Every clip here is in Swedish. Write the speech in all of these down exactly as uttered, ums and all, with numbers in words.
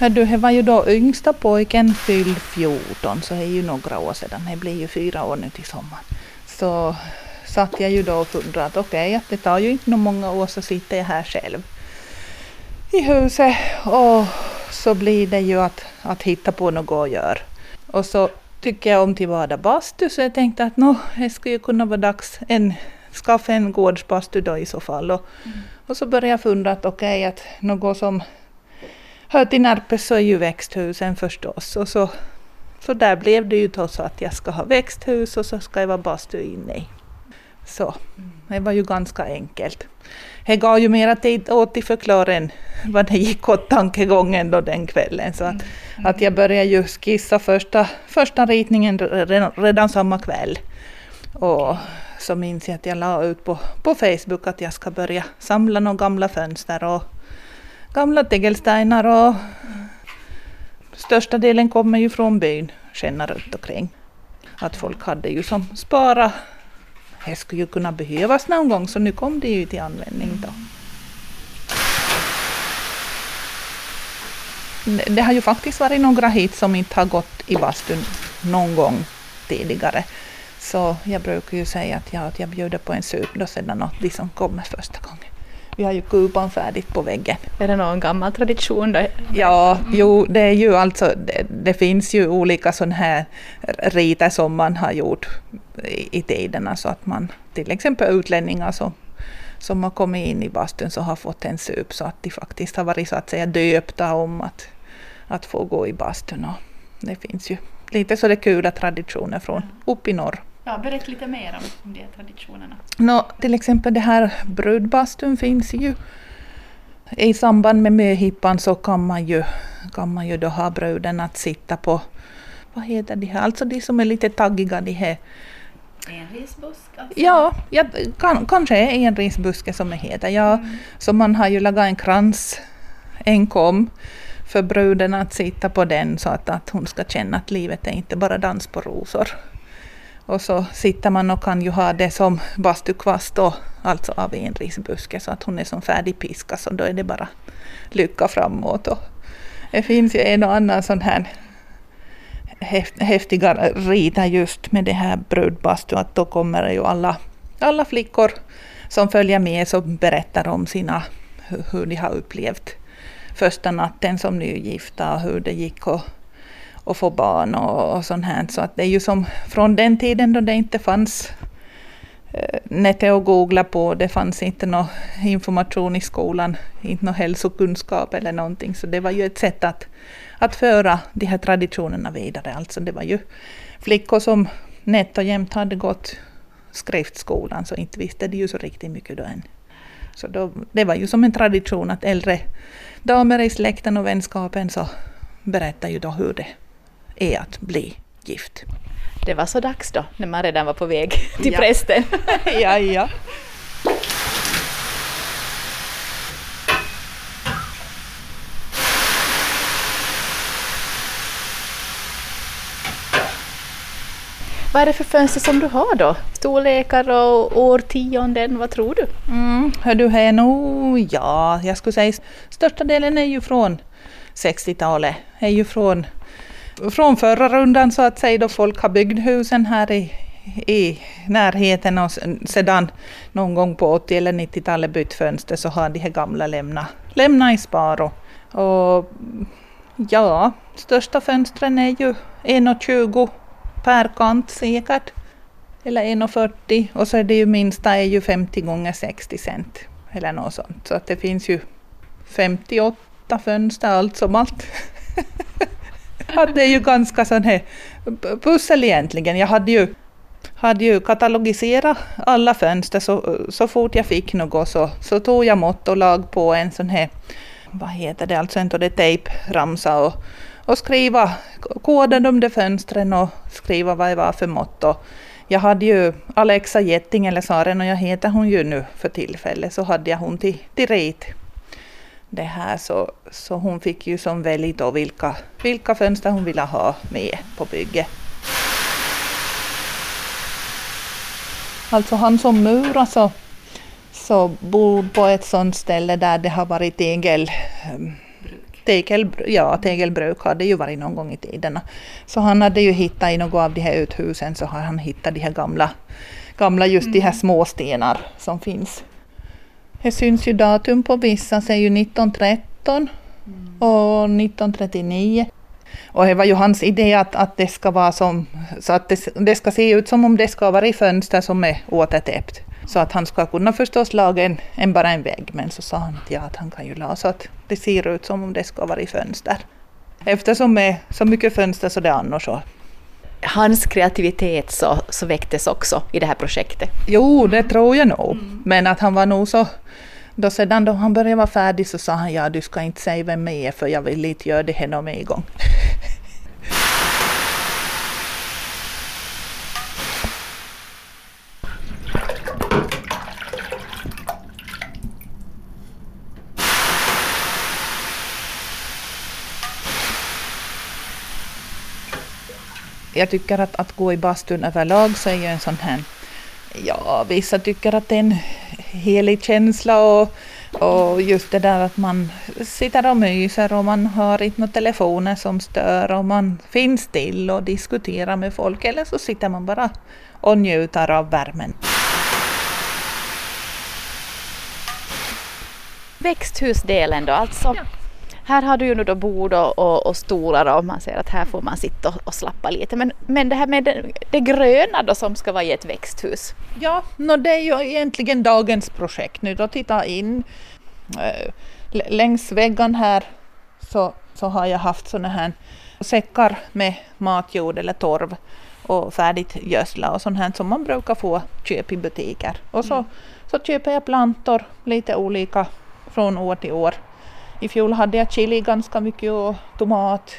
Du, det var ju då yngsta pojken fylld fjorton, så det är ju några år sedan. Det blir ju fyra år nu till sommaren. Så satt jag ju då och funderade att okej, okay, att det tar ju inte några många år så sitter jag här själv i huset. Och så blir det ju att, att hitta på något att göra. Och så tycker jag om till vada bastu, så jag tänkte att no, det skulle ju kunna vara dags en skaffa en gårdsbastu då i så fall. Och, mm. och så började jag fundera att okej, okay, att något som hör till Närpes så är ju växthusen förstås. Och så, så där blev det ju då så att jag ska ha växthus och så ska jag vara bastu inne i. Så det var ju ganska enkelt. Det gav ju mera tid åt att förklara än vad det gick åt tankegången då den kvällen. Så att, mm. att jag började ju skissa första, första ritningen redan, redan samma kväll. Och så minns jag att jag la ut på, på Facebook att jag ska börja samla några gamla fönster och gamla tegelstenar. Och största delen kommer ju från byn, känna runt omkring. Att folk hade ju som spara. Det skulle ju kunna behövas någon gång, så nu kom det ju till användning då. Det har ju faktiskt varit några hit som inte har gått i bastun någon gång tidigare. Så jag brukar ju säga att jag, att jag bjuder på en sup då sedan att de som kommer första gången. Vi har ju kupan färdigt på väggen. Är det någon gammal tradition då? Ja, jo, det är ju alltså, det, det finns ju olika sådana här riter som man har gjort i, i tiderna, så att man, till exempel utlänningar som, som har kommit in i bastun så har fått en sup, så att de faktiskt har varit så att säga döpta om att, att få gå i bastun. Och det finns ju lite så det kula traditioner från upp i norr. Ja, berätta lite mer om de traditionerna. Nå, till exempel det här brudbastun finns ju. I samband med möhippan så kan man ju, kan man ju då ha bruden att sitta på, vad heter det här, alltså de som är lite taggiga, de här. En risbusk? Alltså. Ja, ja kan, kanske är en risbuske som det heter. Ja, mm. Så man har ju lagat en krans, en kom för bruden att sitta på den, så att, att hon ska känna att livet är inte bara dans på rosor. Och så sitter man och kan ju ha det som bastukvast då, alltså av en risbuske, så att hon är som färdig piska, så då är det bara lycka framåt. Och det finns ju en och annan sån här häftiga rita just med det här brudbastu, att då kommer ju alla, alla flickor som följer med så berättar om sina, hur de har upplevt första natten som nygifta och hur det gick och och få barn och, och sånt här. Så att det är ju som från den tiden då det inte fanns eh, nätet att googla på, det fanns inte någon information i skolan, inte någon hälsokunskap eller någonting. Så det var ju ett sätt att, att föra de här traditionerna vidare. Alltså det var ju flickor som nätt och jämt hade gått skriftskolan, så inte visste de ju så riktigt mycket då än. Så då, det var ju som en tradition att äldre damer i släkten och vänskapen så berättar ju då hur det är att bli gift. Det var så dags då, när man redan var på väg till ja. prästen. ja, ja. Vad är det för fönster som du har då? Storlekar och årtionden, vad tror du? Mm, hör du här nog, ja, jag skulle säga största delen är ju från sextiotalet. Är ju från, från förra rundan så att säga, då folk har byggt husen här i, i närheten, och sedan någon gång på åttio- eller nittiotalet bytt fönster så har de här gamla lämnat, lämnat i spar. Och, och ja, största fönstren är ju en komma tjugo per kant säkert, eller en komma fyrtio, och så är det ju minsta är ju femtio gånger sextio cent eller något sånt. Så att det finns ju femtioåtta fönster allt som allt. Att det är ju ganska sån här pussel egentligen. Jag hade ju, hade ju katalogiserat alla fönster, så, så fort jag fick något så, så tog jag mått och lag på en sån här, vad heter det, alltså en det tejpramsa och, och skriva koden om de fönstren och skriva vad det var för mått. Och jag hade ju Alexa Jetting, eller Saren, och jag heter hon ju nu för tillfället, så hade jag hon till, till rit. Det här, så, så hon fick ju som välja då vilka, vilka fönster hon ville ha med på bygget. Alltså han som murar så, så bor på ett sånt ställe där det har varit tegel, um, tegel, ja, tegelbruk hade ju varit någon gång i tiden. Så han hade ju hittat i något av de här uthusen, så har han hittat de här gamla, gamla just mm. de här små stenar som finns. Det syns ju datum på vissa, så är ju nitton tretton mm. och nitton trettionio. Och det var ju hans idé att, att det ska vara som, så att det, det ska se ut som om det ska vara i fönster som är återtäppt. Så att han ska kunna förstås laga en, en, bara en vägg, men så sa han att, ja, att han kan ju la så att det ser ut som om det ska vara i fönster. Eftersom det är så mycket fönster så det är annars så. Hans kreativitet så, så väcktes också i det här projektet. Jo, det tror jag nog. Mm. Men att han var nog så, då sedan då han började vara färdig så sa han, ja, du ska inte säga vem jag är för jag vill inte göra det här någon mer gång. Jag tycker att, att gå i bastun överlag så är ju en sån här, ja, vissa tycker att det är en helig känsla och, och just det där att man sitter och myser och man har inte några telefoner som stör och man finns still och diskuterar med folk, eller så sitter man bara och njuter av värmen. Växthusdelen då, alltså. Ja. Här har du ju nu då bord och, och, och stolar och man ser att här får man sitta och, och slappa lite. Men, men det här med det, det gröna då som ska vara i ett växthus? Ja, no, det är ju egentligen dagens projekt nu. Då titta in äh, längs väggen här så, så har jag haft såna här säckar med matjord eller torv och färdigt gödsla och sånt här som man brukar få köp i butiker. Och så, mm. så köper jag plantor lite olika från år till år. I fjol hade jag chili ganska mycket och tomat,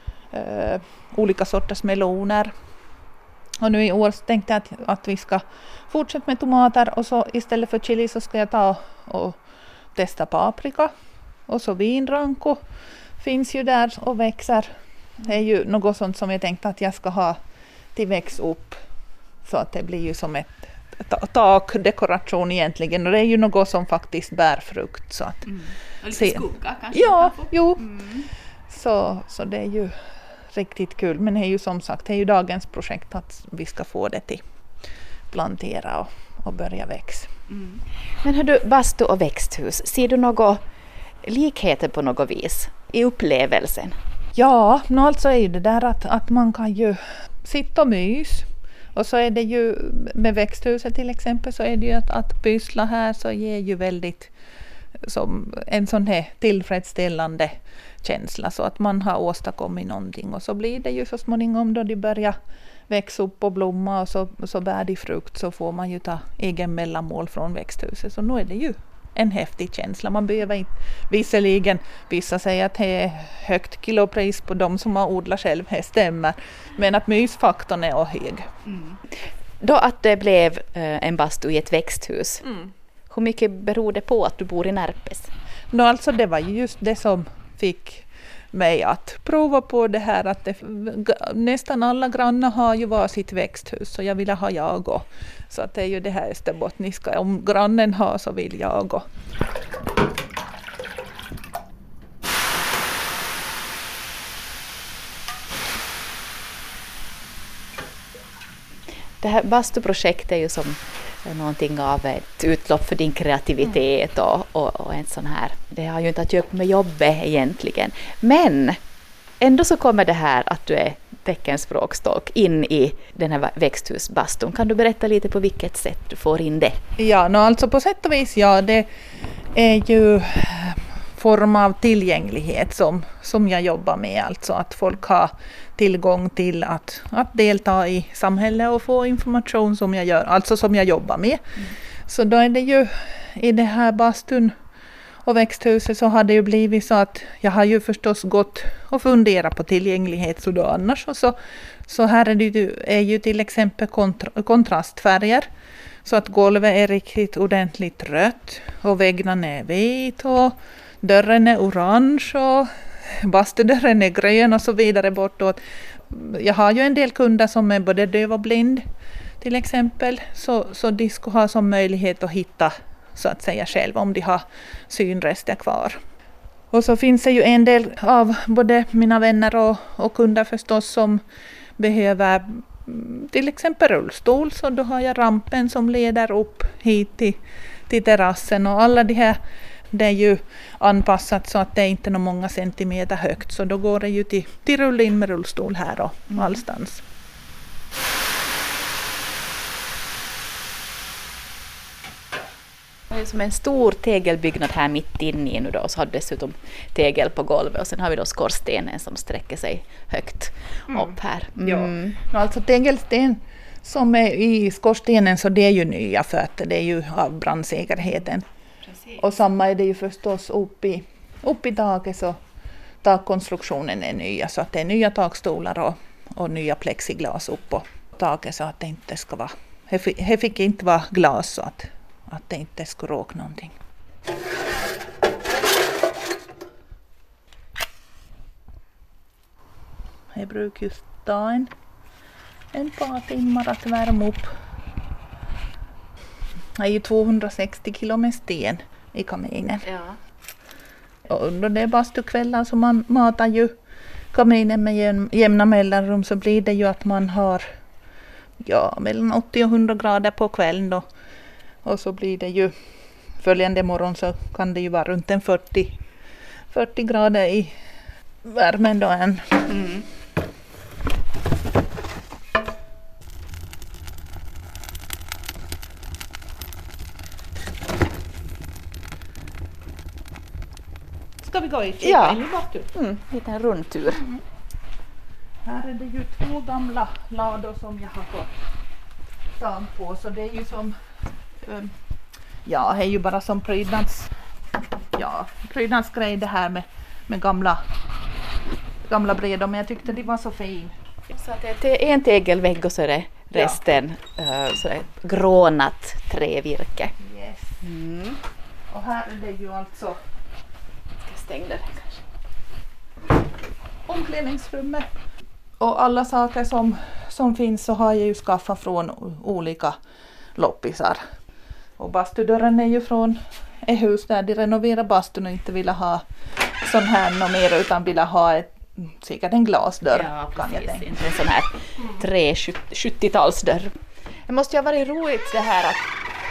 eh, olika sorters meloner. Och nu i år tänkte jag att, att vi ska fortsätta med tomater och så istället för chili så ska jag ta och testa paprika. Och så vinranko finns ju där och växer. Det är ju något sånt som jag tänkte att jag ska ha till växt upp så att det blir ju som ett takdekoration egentligen, och det är ju något som faktiskt bär frukt. Så att mm. Och lite se. Skugga kanske? Ja, jo. Mm. Så, så det är ju riktigt kul, men det är ju som sagt det är ju dagens projekt att vi ska få det till plantera och, och börja växa. Mm. Men har du bastu och växthus, ser du några likheter på något vis i upplevelsen? Ja, no, alltså är ju det där att, att man kan ju sitta och mys. Och så är det ju med växthuset till exempel så är det ju att, att pyssla här så ger ju väldigt som en sån här tillfredsställande känsla så att man har åstadkommit någonting, och så blir det ju så småningom då de börjar växa upp och blomma och så, så bär de frukt så får man ju ta egen mellanmål från växthuset, så nu är det ju en häftig känsla. Man behöver inte, visserligen vissa säger att det är högt kilopris på de som har odlat själv, det stämmer, men att mysfaktorn är hög. Mm. Då att det blev eh, en bastu i ett växthus, mm. hur mycket beror det på att du bor i Närpes? No, alltså det var ju just det som fick mig att prova på det här, att det, nästan alla grannar har ju var sitt växthus, så jag ville ha jag och. Så att det är ju det här österbottniska, om grannen har så vill jag och. Det här bastuprojektet är ju som någonting av ett utlopp för din kreativitet och, och, och en sån här. Det har ju inte att göra med jobbet egentligen. Men ändå så kommer det här att du är teckenspråkstolk in i den här växthusbastun. Kan du berätta lite på vilket sätt du får in det? Ja, no, alltså på sätt och vis, ja, det är ju form av tillgänglighet som, som jag jobbar med. Alltså att folk har tillgång till att, att delta i samhället och få information som jag gör, alltså som jag jobbar med. Mm. Så då är det ju i det här bastun och växthuset så har det ju blivit så att jag har ju förstås gått och funderat på tillgänglighet så då annars. Och så, så här är det ju, är ju till exempel kontra, kontrastfärger. Så att golvet är riktigt ordentligt rött och väggarna är vit och dörren är orange och bastudörren är grön och så vidare bortåt. Jag har ju en del kunder som är både döv och blind till exempel. Så, så de ska ha som möjlighet att hitta så att säga själv om de har synrester kvar. Och så finns det ju en del av både mina vänner och, och kunder förstås som behöver till exempel rullstol, så då har jag rampen som leder upp hit till, till terrassen, och alla de här, det är ju anpassat så att det är inte är många centimeter högt, så då går det ju till, till rulla in med rullstol här och mm. allstans. Det är som en stor tegelbyggnad här mitt inne i nu då, och så har du dessutom tegel på golvet, och sen har vi då skorstenen som sträcker sig högt mm. upp här. Mm. Ja. Alltså tegelsten som är i skorstenen, så det är ju nya för att det är ju av brandsäkerheten. Precis. Och samma är det ju förstås upp i, upp i taket, så takkonstruktionen är nya, så att det är nya takstolar och, och nya plexiglas upp på taket, så att det inte ska vara, det fick inte vara glas så att att det inte skulle råka någonting. Det brukar just ta en, en par timmar att värma upp. Det är ju tvåhundrasextio kilo med sten i kaminen. Ja. Och då det är bastukvällar så man matar ju kaminen med jämna mellanrum, så blir det ju att man har ja, mellan åttio och hundra grader på kvällen då. Och så blir det ju följande morgon så kan det ju vara runt en fyrtio, fyrtio grader i värmen då än. Mm. Ska vi gå i? Ja, mm, en liten rundtur. Mm. Här är det ju två gamla lador som jag har fått tag på, så det är ju som ja, det är ju bara som prydnads ja, prydnadsgrej det här med, med gamla gamla brädor, men jag tyckte det var så fin. Så att det är en tegelvägg och så är det resten ja. uh, så är det grånat trävirke. Yes. Mm. Och här är det ju alltså, ska jag stänga det kanske, omklädningsrummet. Och alla saker som, som finns så har jag ju skaffat från olika loppisar. Och bastudörren är ju från ett hus där de renoverar bastun och inte ville ha sån här något mer, utan ville ha ett, säkert en glasdörr. Ja, kan jag tänka. Inte en sån här tre sjuttiotalsdörr. Det måste ju ha varit roligt det här att,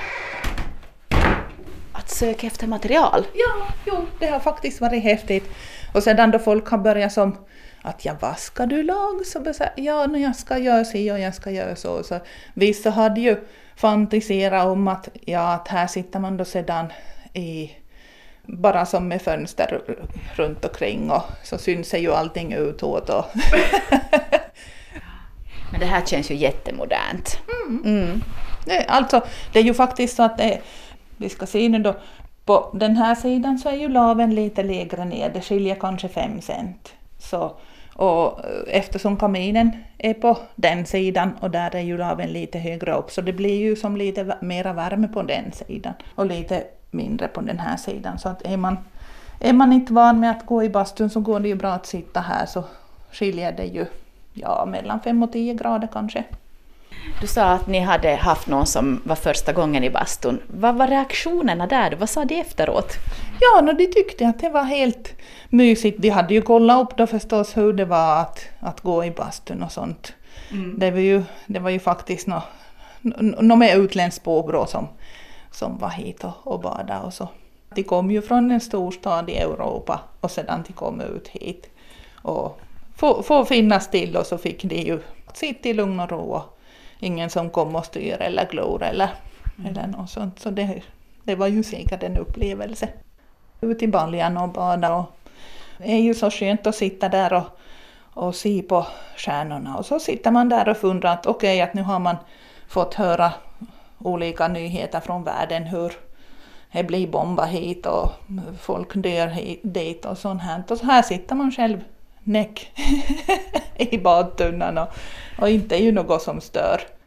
att söka efter material. Ja, jo, det har faktiskt varit häftigt. Och sedan då folk har börjat som att ja, vad ska du lag? Så bara, ja, nu jag ska göra så och jag ska göra så. Så vissa hade ju fantiserat om att ja, att här sitter man då sedan i bara som med fönster runt omkring, och så syns sig ju allting utåt. Och men det här känns ju jättemodernt. Mm. Mm. Det, alltså, det är ju faktiskt så att det, vi ska se nu då, på den här sidan så är ju laven lite lägre ner, det skiljer kanske fem cent. Så, och eftersom kaminen är på den sidan och där är ju laven lite högre upp, så det blir ju som lite mera värme på den sidan och lite mindre på den här sidan. Så att är man, är man inte van med att gå i bastun så går det ju bra att sitta här, så skiljer det ju ja, mellan fem och tio grader kanske. Du sa att ni hade haft någon som var första gången i bastun. Vad var reaktionerna där? Vad sa de efteråt? Ja, no, de tyckte att det var helt mysigt. De hade ju kollat upp då förstås hur det var att, att gå i bastun och sånt. Mm. Det var ju, det var ju faktiskt något no, med utländskt påbrå som, som var hit och, och badade och så. De kom ju från en storstad i Europa och sedan de kom ut hit. Och få, få finnas till, och så fick de ju sitta i lugn och ro och ingen som kom och styr eller glor eller, mm. eller något sånt. Så det, det var ju säkert en upplevelse. Ut i baljan och bada, och det är ju så skönt att sitta där och, och se på stjärnorna. Och så sitter man där och funderar att okej, okay, att nu har man fått höra olika nyheter från världen, hur det blir bomba hit och folk dör hit, dit och sånt här. Och så här sitter man själv näck i badtunnan och, och inte är ju något som stör.